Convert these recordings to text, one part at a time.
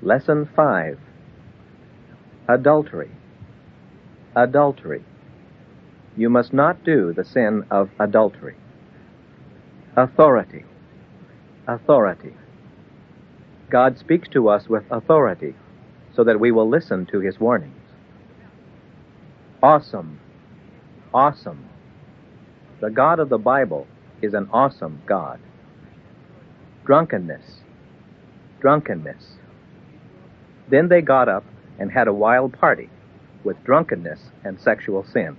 Lesson 5. Adultery. Adultery. You must not do the sin of adultery. Authority. Authority. God speaks to us with authority so that we will listen to his warnings. Awesome. Awesome. The God of the Bible is an awesome God. Drunkenness. Drunkenness. Then they got up and had a wild party with drunkenness and sexual sin.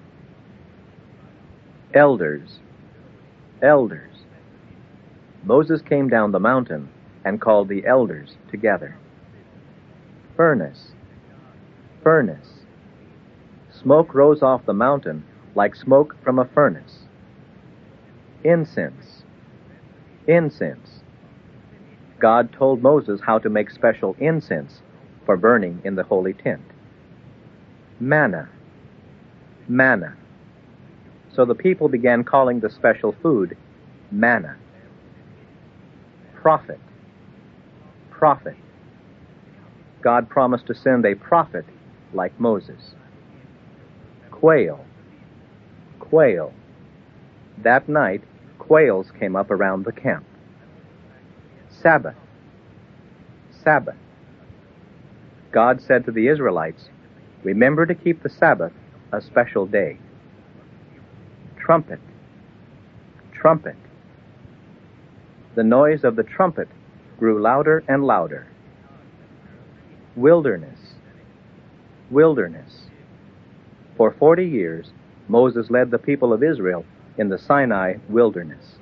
Elders. Elders. Moses came down the mountain and called the elders together. Furnace. Furnace. Smoke rose off the mountain like smoke from a furnace. Incense. Incense. God told Moses how to make special incense for burning in the holy tent. Manna. Manna. So the people began calling the special food manna. Prophet. Prophet. God promised to send a prophet like Moses. Quail. Quail. That night, quails came up around the camp. Sabbath. Sabbath. God said to the Israelites, "Remember to keep the Sabbath a special day." Trumpet. Trumpet. The noise of the trumpet grew louder and louder. Wilderness. Wilderness. For 40 years, Moses led the people of Israel in the Sinai wilderness.